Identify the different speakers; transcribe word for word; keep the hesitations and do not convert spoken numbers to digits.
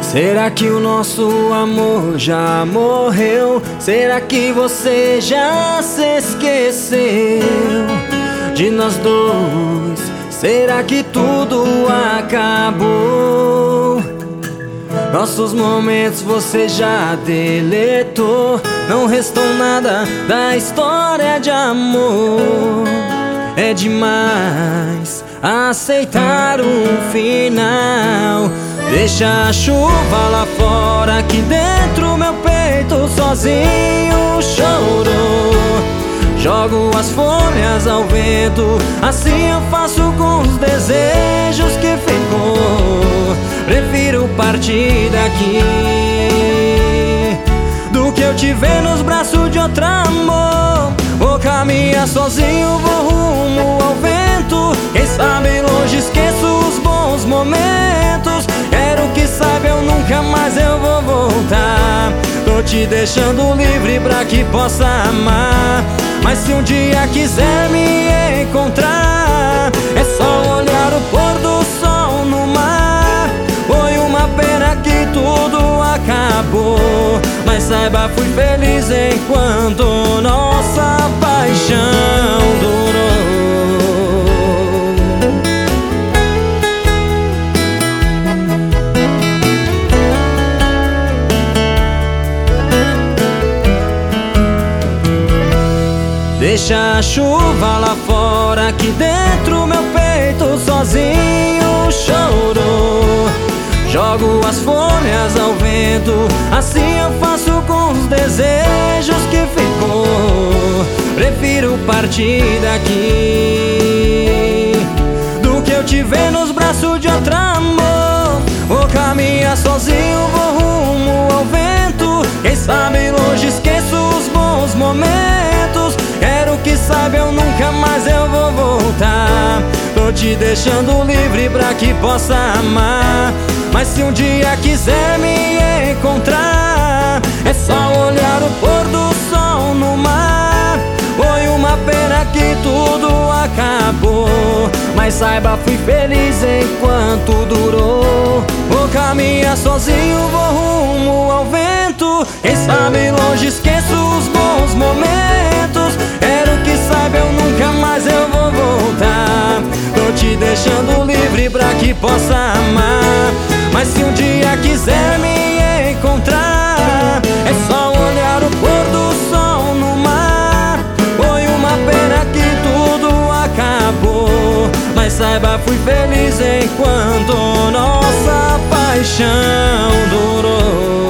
Speaker 1: Será que o nosso amor já morreu? Será que você já se esqueceu de nós dois? Será que tudo acabou? Nossos momentos você já deletou. Não restou nada da história de amor. É demais aceitar um final. Deixa a chuva lá fora, aqui dentro meu peito sozinho chorou. Jogo as folhas ao vento, assim eu faço com os desejos que ficou. Prefiro partir daqui do que eu te ver nos braços de outro amor. Vou caminhar sozinho, vou rumo ao vento. Quem sabe longe esqueço os bons momentos. Quero que saiba, eu nunca mais eu vou voltar. Tô te deixando livre pra que possa amar. Mas se um dia quiser me encontrar, é só olhar o pôr do sol no mar. Foi uma pena que tudo acabou, mas saiba, fui feliz enquanto nossa paixão durou. Deixa a chuva lá fora, aqui dentro meu peito sozinho chorou. Jogo as folhas ao vento, assim eu faço com os desejos que ficou. Prefiro partir daqui do que eu te ver nos braços de outro amor. Vou caminhar sozinho, vou rumo ao vento. Quem sabe longe esqueço os bons momentos. Quero que saiba, eu nunca mais eu vou voltar. Tô te deixando livre pra que possa amar. Mas se um dia quiser me encontrar, é só olhar o pôr do sol no mar. Foi uma pena que tudo acabou, mas saiba, fui feliz enquanto durou. Vou caminhar sozinho, vou rumo ao vento. Quem sabe longe esqueço os bons momentos. Quero que saiba, eu nunca mais eu vou voltar. Tô te deixando livre pra que possa amar. Mas se um dia quiser me encontrar, é só olhar o pôr do sol no mar. Foi uma pena que tudo acabou, mas saiba, fui feliz enquanto nossa paixão durou.